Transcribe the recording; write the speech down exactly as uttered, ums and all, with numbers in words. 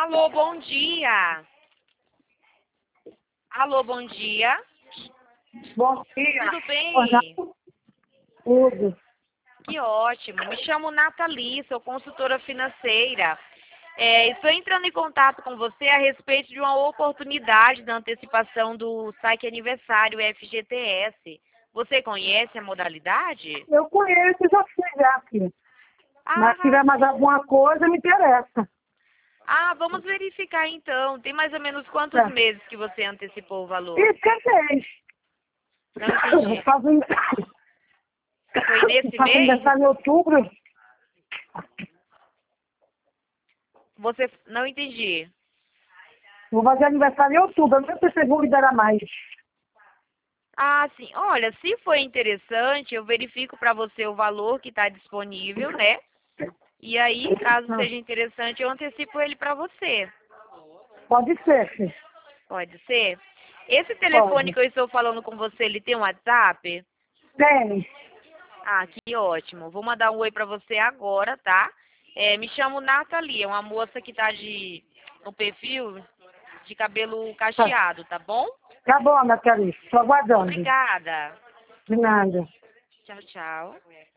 Alô, bom dia. Alô, bom dia. Bom dia. Tudo bem? Olá. Tudo. Que ótimo. Me chamo Nathalie, sou consultora financeira. É, estou entrando em contato com você a respeito de uma oportunidade da antecipação do saque aniversário F G T S. Você conhece a modalidade? Eu conheço, já fiz já, filha. Mas se tiver Ah, mais alguma coisa, me interessa. ah, vamos verificar então. Tem mais ou menos quantos Tá. meses que você antecipou o valor? E quem Não entendi. fez? Faz um... Foi nesse Faz mês? aniversário em outubro. Você não entendi. Vou fazer aniversário em outubro. Eu não sei se vou liberar mais. Ah, sim. Olha, se for interessante, eu verifico para você o valor que está disponível, né? E aí, caso Ah, seja interessante, eu antecipo ele para você. Pode ser, filha. Pode ser? Esse telefone Pode. que eu estou falando com você, ele tem um WhatsApp? Tem. Ah, que ótimo. Vou mandar um oi para você agora, tá? É, me chamo Nathalie, é uma moça que tá de no perfil de cabelo Tá, cacheado, tá bom? tá bom, Nathalie. Estou aguardando. Obrigada. De nada. Tchau, tchau.